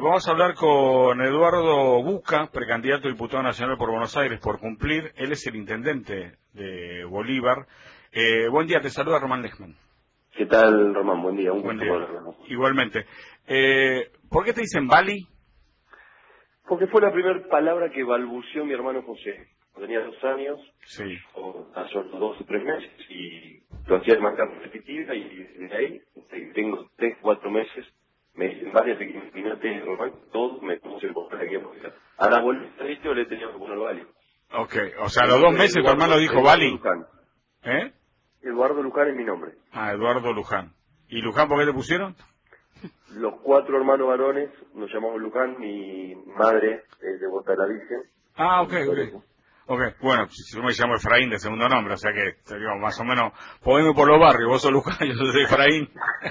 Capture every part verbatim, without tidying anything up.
Vamos a hablar con Eduardo Buca, precandidato a diputado nacional por Buenos Aires, por cumplir. Él es el intendente de Bolívar. Eh, buen día, te saluda Román Lechman. ¿Qué tal, Román? Buen día, un Buen gusto día. poderlo. Igualmente. Eh, ¿Por qué te dicen Bali? Porque fue la primera palabra que balbuceó mi hermano José. Tenía dos años, Sí. o hace unos dos o tres meses, y lo hacía de manera repetitiva, y desde ahí, tengo tres, cuatro meses, me dicen varias, así que imagínate, Román, todos me puse el papel aquí a poner. Ahora vuelve a esto, le he tenido que poner Bali. Ok, o sea, a Mi los dos nombre es meses tu Eduardo, hermano dijo Eduardo Bali. Luján. ¿Eh? Eduardo Luján es mi nombre. Ah, Eduardo Luján. ¿Y Luján por qué te pusieron? Los cuatro hermanos varones nos llamamos Luján, mi madre es devota de la Virgen. Ah, ok, Por ok. eso. Ok, bueno, yo me llamo Efraín de segundo nombre, o sea que, digamos, más o menos, podemos por los barrios, vos sos Luján, yo soy Efraín.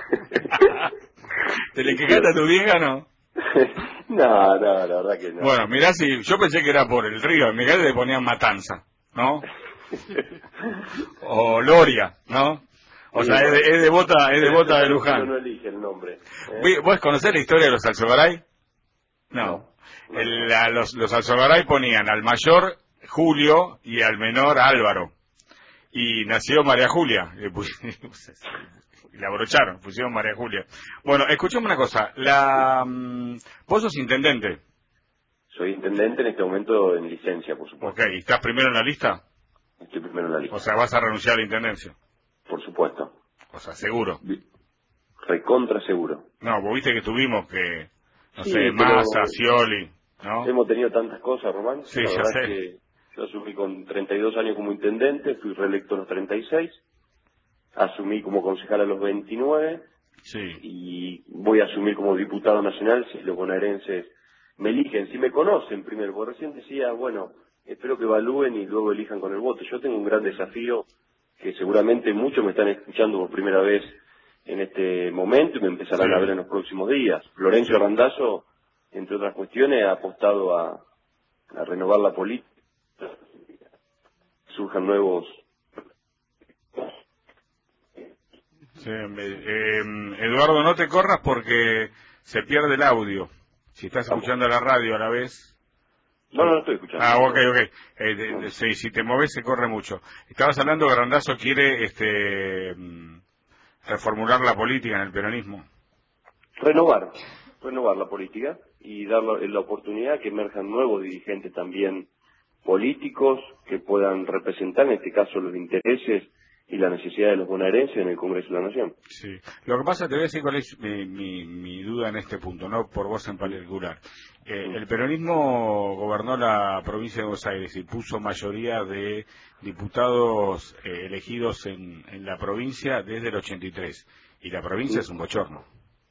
¿Te le quejaste a tu vieja, no? No, no, la verdad que no. Bueno, mirá, si yo pensé que era por el río, en mi casa le ponían Matanza, ¿no? O Loria, ¿no? O Sí, sea, es, bueno. de, es devota, es devota de Uno Luján. no elige el nombre. Vi- ¿eh? ¿Vos conocés la historia de los Alzogaray? No. No, no, no, El- no. a los, los Alzogaray ponían al mayor Julio y al menor Álvaro. Y nació María Julia. Y pus- y la abrocharon, pusieron María Julia. Bueno, escuchame una cosa. La, mm, vos sos intendente. Soy intendente en este momento en licencia, por Ok, supuesto. ¿y estás primero en la lista? Estoy primero en la O lista, sea, vas a renunciar a la intendencia. por supuesto. O sea, seguro. Vi- Recontra seguro. No, vos viste que tuvimos que, no sé, Sí, pero Massa, Scioli, ¿no? hemos tenido tantas cosas, Román. Sí, La ya verdad es sé. que yo asumí con treinta y dos años como intendente, fui reelecto a los treinta y seis, asumí como concejal a los veintinueve, Sí. y voy a asumir como diputado nacional si los bonaerenses me eligen, si me conocen primero, porque recién decía, bueno, espero que evalúen y luego elijan con el voto. Yo tengo un gran desafío que seguramente muchos me están escuchando por primera vez en este momento y me empezarán a ver Sí, en los próximos días. Florencio sí. Randazzo, entre otras cuestiones, ha apostado a, a renovar la política, surjan nuevos. Sí, me- eh, Eduardo, no te corras porque se pierde el audio. Si estás Vamos. escuchando la radio a la vez. No, no, no estoy escuchando. Ah, No, ok, no. ok. Eh, de- de- sí, si te moves se corre mucho. Estabas hablando que Randazzo quiere este, mm, reformular la política en el peronismo. Renovar, renovar la política y dar la, la oportunidad que emerjan nuevos dirigentes también políticos que puedan representar, en este caso, los intereses y la necesidad de los bonaerenses en el Congreso de la Nación. Sí. Lo que pasa, te voy a decir cuál es mi, mi, mi duda en este punto, no por vos en Mm, particular. Eh, mm. el peronismo gobernó la provincia de Buenos Aires y puso mayoría de diputados eh, elegidos en, en la provincia desde el ochenta y tres. Y la provincia Mm. es un bochorno.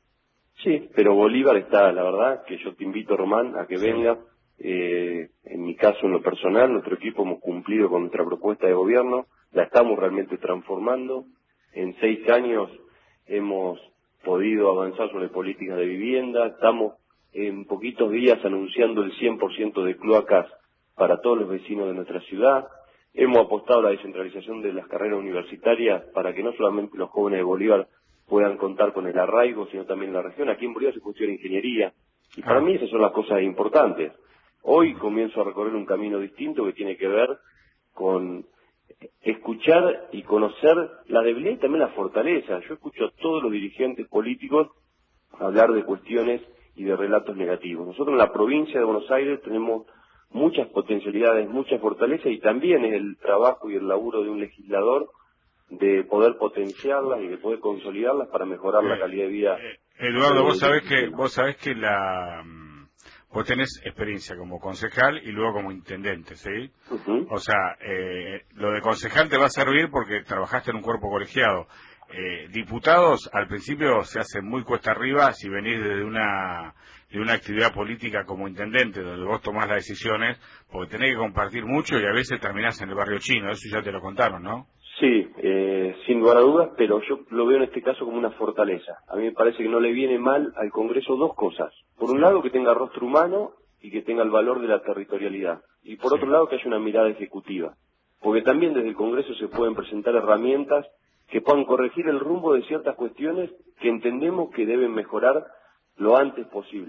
Sí, pero Bolívar está, la verdad, que yo te invito, Román, a que Sí. venga. Eh, en mi caso, en lo personal, nuestro equipo hemos cumplido con nuestra propuesta de gobierno, la estamos realmente transformando. En seis años hemos podido avanzar sobre políticas de vivienda, estamos en poquitos días anunciando el cien por ciento de cloacas para todos los vecinos de nuestra ciudad. Hemos apostado a la descentralización de las carreras universitarias para que no solamente los jóvenes de Bolívar puedan contar con el arraigo, sino también la región. Aquí en Bolívar se cuestiona ingeniería, y para Ah, mí esas son las cosas importantes. Hoy comienzo a recorrer un camino distinto que tiene que ver con escuchar y conocer la debilidad y también la fortaleza. Yo escucho a todos los dirigentes políticos hablar de cuestiones y de relatos negativos. Nosotros en la provincia de Buenos Aires tenemos muchas potencialidades, mucha fortaleza, y también es el trabajo y el laburo de un legislador de poder potenciarlas y de poder consolidarlas para mejorar la eh, calidad de vida eh, Eduardo, de, vos de sabés los que vecinos. vos sabés que la mm, vos tenés experiencia como concejal y luego como intendente, ¿sí? Ujú. O sea, eh, lo de concejal te va a servir porque trabajaste en un cuerpo colegiado. Eh, diputados al principio se hacen muy cuesta arriba si venís de una de una actividad política como intendente donde vos tomás las decisiones, porque tenés que compartir mucho y a veces terminás en el barrio chino. Eso ya te lo contaron, ¿no? Sí, eh, sin lugar a dudas, pero yo lo veo en este caso como una fortaleza. A mí me parece que no le viene mal al Congreso dos cosas. Por un Sí, lado, que tenga rostro humano y que tenga el valor de la territorialidad. Y por sí. otro lado, que haya una mirada ejecutiva. Porque también desde el Congreso se pueden presentar herramientas que puedan corregir el rumbo de ciertas cuestiones que entendemos que deben mejorar lo antes posible.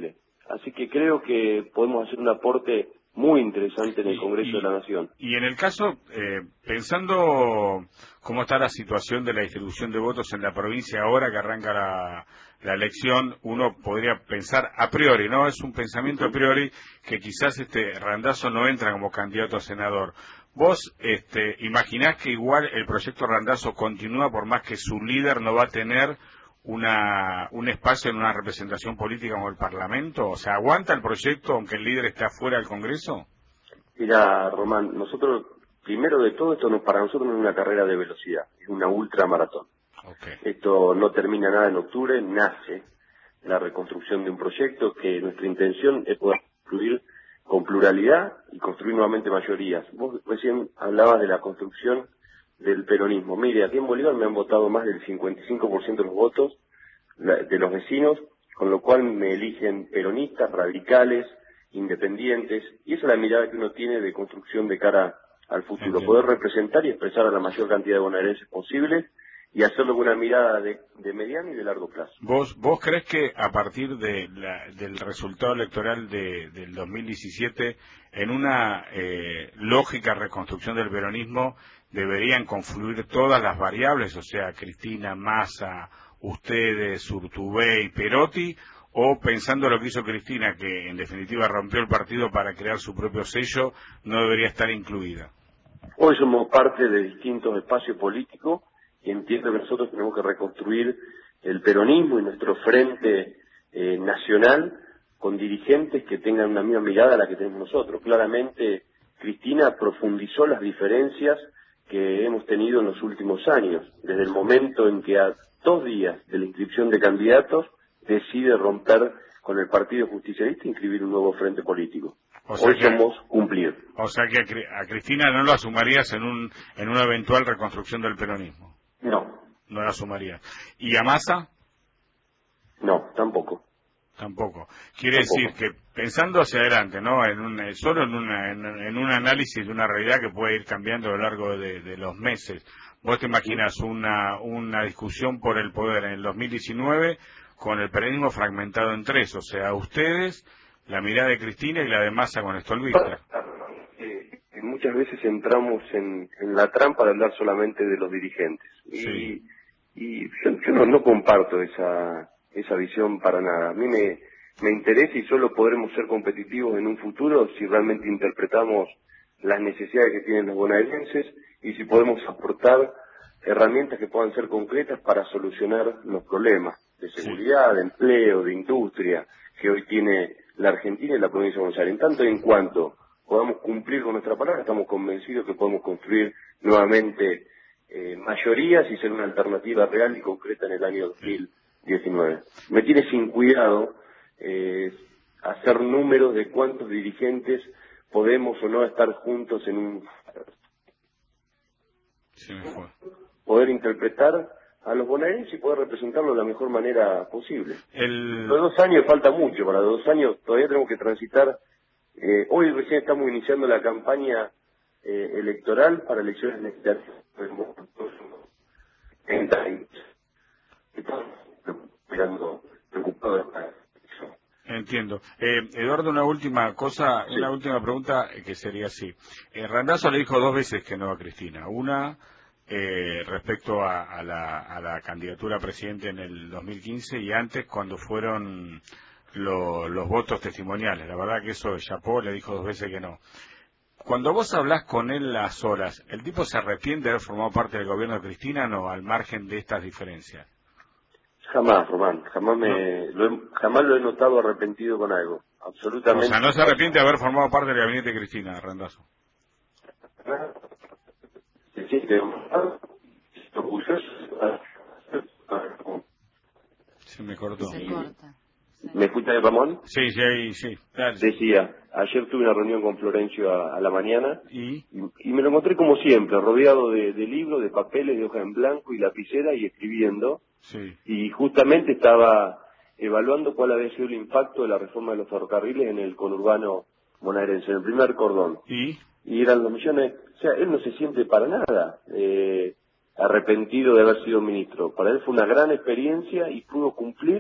Así que creo que podemos hacer un aporte muy interesante en el y, Congreso y, de la Nación. Y en el caso, eh, pensando cómo está la situación de la distribución de votos en la provincia ahora que arranca la, la elección, uno podría pensar a priori, ¿no? Es un pensamiento a priori que quizás este Randazzo no entra como candidato a senador. ¿Vos este, imaginás que igual el proyecto Randazzo continúa por más que su líder no va a tener una un espacio en una representación política como el Parlamento? O sea, ¿aguanta el proyecto aunque el líder esté afuera del Congreso? Mira, Román, nosotros, primero de todo, esto no, para nosotros no es una carrera de velocidad, es una ultramaratón. Okay. Esto no termina nada en octubre, nace la reconstrucción de un proyecto que nuestra intención es poder construir con pluralidad y construir nuevamente mayorías. Vos recién hablabas de la construcción del peronismo. Mire, aquí en Bolívar me han votado más del cincuenta y cinco por ciento de los votos de los vecinos, con lo cual me eligen peronistas, radicales, independientes, y esa es la mirada que uno tiene de construcción de cara al futuro, Entiendo. poder representar y expresar a la mayor cantidad de bonaerenses posible y hacerlo con una mirada de, de mediano y de largo plazo. ¿Vos, vos crees que a partir de la, del resultado electoral de, del dos mil diecisiete, en una eh, lógica reconstrucción del peronismo, deberían confluir todas las variables, o sea, Cristina, Massa, ustedes, Urtubey, Perotti, o pensando lo que hizo Cristina, que en definitiva rompió el partido para crear su propio sello, no debería estar incluida? Hoy somos parte de distintos espacios políticos y entiendo que nosotros tenemos que reconstruir el peronismo y nuestro frente eh, nacional con dirigentes que tengan una misma mirada a la que tenemos nosotros. Claramente, Cristina profundizó las diferencias que hemos tenido en los últimos años, desde el momento en que a dos días de la inscripción de candidatos decide romper con el Partido Justicialista e inscribir un nuevo frente político. O sea Hoy que, somos cumplir. o sea que a, Cri- a Cristina no la sumarías en, un, en una eventual reconstrucción del peronismo. No, No la sumaría. ¿Y a Massa? no, tampoco. Tampoco. Quiere Tampoco. decir que pensando hacia adelante, ¿no? En un, eh, solo en, una, en, en un análisis de una realidad que puede ir cambiando a lo largo de, de los meses. ¿Vos te imaginas una, una discusión por el poder en el dos mil diecinueve con el peronismo fragmentado en tres? O sea, ustedes, la mirada de Cristina y la de Massa con Stolbizer. Eh, muchas veces entramos en, en la trampa de hablar solamente de los dirigentes. Sí. Y, y yo, yo no, no comparto esa, esa visión para nada. A mí me, me interesa y solo podremos ser competitivos en un futuro si realmente interpretamos las necesidades que tienen los bonaerenses y si podemos aportar herramientas que puedan ser concretas para solucionar los problemas de seguridad, de empleo, de industria que hoy tiene la Argentina y la provincia de Buenos Aires. En tanto y en cuanto podamos cumplir con nuestra palabra, estamos convencidos que podemos construir nuevamente eh, mayorías y ser una alternativa real y concreta en el año dos mil diecinueve. Me tiene sin cuidado eh, hacer números de cuántos dirigentes podemos o no estar juntos en un... Sí, me fue. poder interpretar a los bonaerenses y poder representarlo de la mejor manera posible. El... Los dos años falta mucho, para los dos años todavía tenemos que transitar. Eh, hoy recién estamos iniciando la campaña eh, electoral para elecciones legislativas. Estamos mirando preocupados para eso. Entiendo. Eh, Eduardo, una última cosa, Sí. una última pregunta eh, que sería así. Eh, Randazzo le dijo dos veces que no a Cristina. Una, eh, respecto a, a, la, a la candidatura a presidente en el dos mil quince y antes cuando fueron lo- los votos testimoniales. La verdad que eso Chapó le dijo dos veces que no. Cuando vos hablás con él las horas, ¿el tipo se arrepiente de haber formado parte del gobierno de Cristina o no, al margen de estas diferencias? Jamás, Román, jamás No. me, lo he, jamás lo he notado arrepentido con algo. O Absolutamente. sea, no se arrepiente de haber formado parte del gabinete de Cristina, Randazzo. Se siente orgulloso. Se me cortó. Se corta. Sí. ¿Me escucha, Ramón? Sí, sí, ahí, sí. Dale. Decía, ayer tuve una reunión con Florencio a, a la mañana ¿Y? y, y me lo encontré como siempre, rodeado de, de libros, de papeles, de hoja en blanco y lapicera y escribiendo. Sí. Y justamente estaba evaluando cuál había sido el impacto de la reforma de los ferrocarriles en el conurbano bonaerense, en el primer cordón. ¿Y? Y eran los millones, o sea, él no se siente para nada eh, arrepentido de haber sido ministro. Para él fue una gran experiencia y pudo cumplir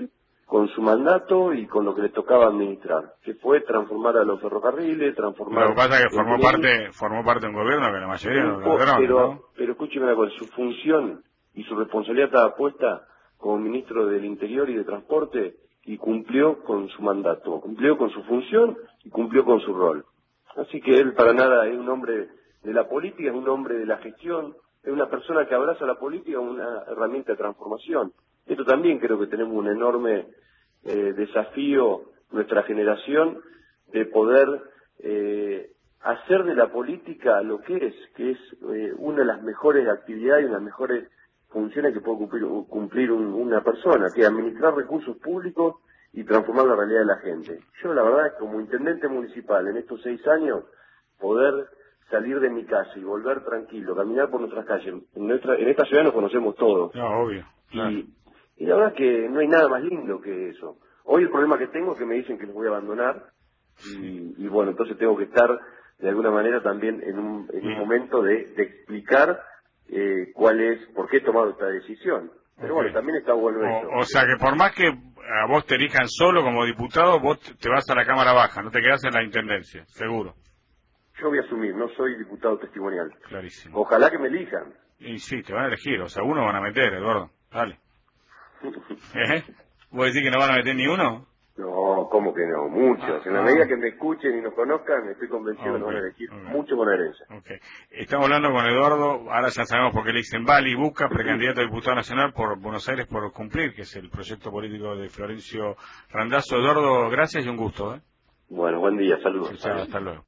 con su mandato y con lo que le tocaba administrar, que fue transformar a los ferrocarriles, transformar... Lo que pasa es que formó parte, formó parte de un gobierno que la mayoría no lo lograron, pero, ¿no? pero escúcheme una cosa, su función y su responsabilidad estaba puesta como ministro del Interior y de Transporte y cumplió con su mandato, cumplió con su función y cumplió con su rol. Así que él para nada es un hombre de la política, es un hombre de la gestión, es una persona que abraza la política como una herramienta de transformación. Esto también creo que tenemos un enorme eh, desafío, nuestra generación, de poder eh, hacer de la política lo que es, que es eh, una de las mejores actividades y una de las mejores funciones que puede cumplir, cumplir un, una persona, que es administrar recursos públicos y transformar la realidad de la gente. Yo la verdad, como intendente municipal, en estos seis años, poder salir de mi casa y volver tranquilo, caminar por nuestras calles, en, nuestra, en esta ciudad nos conocemos todos. No, obvio. Claro. Y, y la verdad que no hay nada más lindo que eso. Hoy el problema que tengo es que me dicen que los voy a abandonar y, y bueno, entonces tengo que estar de alguna manera también en un, en un momento de, de explicar eh, cuál es, por qué he tomado esta decisión. Pero Okay. bueno, también está bueno eso. O, o sea que por más que a vos te elijan solo como diputado, vos te vas a la Cámara Baja, no te quedás en la Intendencia, seguro. Yo voy a asumir, no soy diputado testimonial. Clarísimo. Ojalá que me elijan. Y sí, te van a elegir, o sea, uno van a meter, Eduardo. Dale. ¿Eh? ¿Vos decís que no van a meter ni uno? No, ¿cómo que no? Muchos. Ah, en la ah. medida que me escuchen y nos conozcan, estoy convencido Okay, que nos van a elegir okay. mucho con herencia. Okay. Estamos hablando con Eduardo, ahora ya sabemos por qué le dicen Bali, Busca, precandidato a diputado nacional por Buenos Aires por Cumplir, que es el proyecto político de Florencio Randazzo. Eduardo, gracias y un gusto. ¿eh? Bueno, buen día, saludos. Chao, chao, hasta luego.